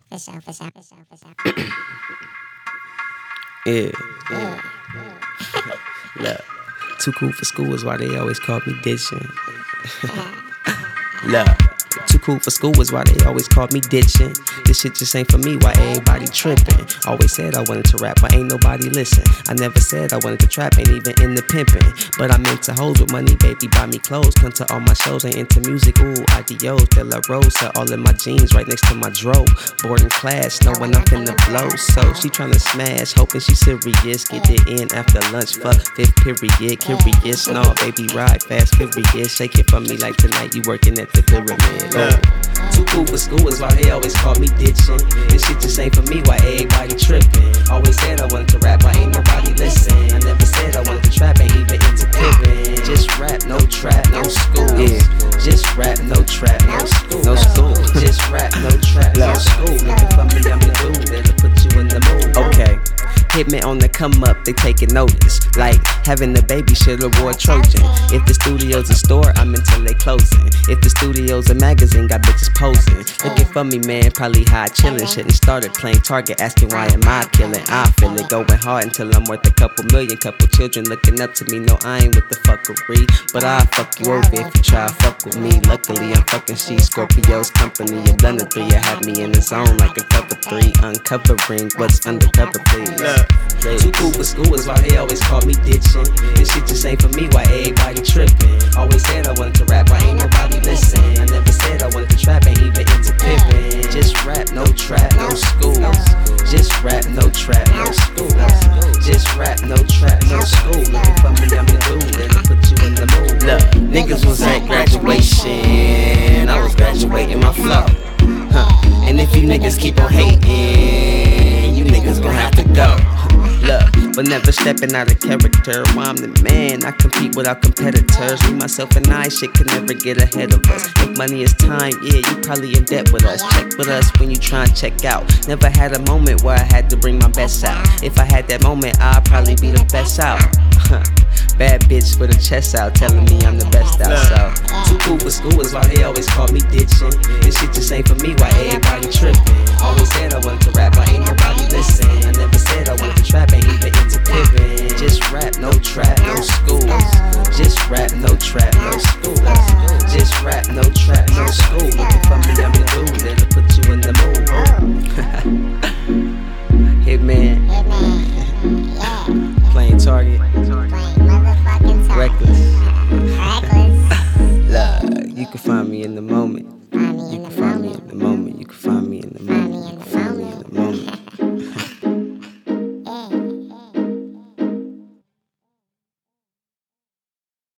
Yeah. Look, too cool for school is why they always called me ditching. Look, too cool for school is why they always called me ditching. This shit just ain't for me, why everybody tripping? Always said I wanted to rap, but ain't nobody listen. I never said I wanted to trap, ain't even in the pimping. But I'm into hoes with money, baby, buy me clothes. Come to all my shows, ain't into music, ooh, adios. De La Rosa, all in my jeans, right next to my dro. Boarding class, knowing I'm finna blow. So she tryna smash, hoping she serious. Get it in after lunch, fuck, fifth period, curious. No, baby, ride fast, period. Shake it for me like tonight, you working at the pyramid. Too cool for school is why they always call me ditching. This shit just ain't for me, why everybody tripping? Always said I wanted to rap, but ain't nobody listen. I never said I wanted to trap, ain't even into pimping. Just rap, no trap, no school. Yeah. Just rap, no trap, no school. No school. Just rap, no trap, no school. Looking for me, I'm the dude that'll put you in the mood. Okay. Hit me on the come up, they taking notice. Like having a baby should award Trojan. If the studio's a store, I'm until they closing. If the studio's a magazine, got bitches posing. Looking for me, man, probably high chillin'. Shouldn't started playing Target, asking why am I killing? I feel it going hard until I'm worth a couple million. Couple children looking up to me, no, I ain't with the fuckery. But I'll fuck you over if you try to fuck with me. Luckily, I'm fucking Scorpio's company. You done the 3, you had me in the zone like a cover 3. Uncovering what's undercover, please. Too cool for school is why they always call me ditching. This shit just ain't for me, why everybody tripping? Always said I wanted to rap, but ain't nobody listen. I never said I wanted to trap, ain't even into pimping. Just rap, no trap, no school. Just rap, no trap, no school. Just rap, no trap, no school. Looking for me, I'm the dude that'll put you in the mood. Look, niggas was at graduation, I was graduating my flow. And if you niggas keep on hating, you niggas gon' have to go. Look, but never stepping out of character. Why I'm the man, I compete without competitors. Me, myself, and I, shit can never get ahead of us. If money is time, yeah, you probably in debt with us. Check with us when you try and check out. Never had a moment where I had to bring my best out. If I had that moment, I'd probably be the best out. Bad bitch with a chest out, telling me I'm the best out. So too cool for school is why they always call me ditching. This shit just ain't for me, why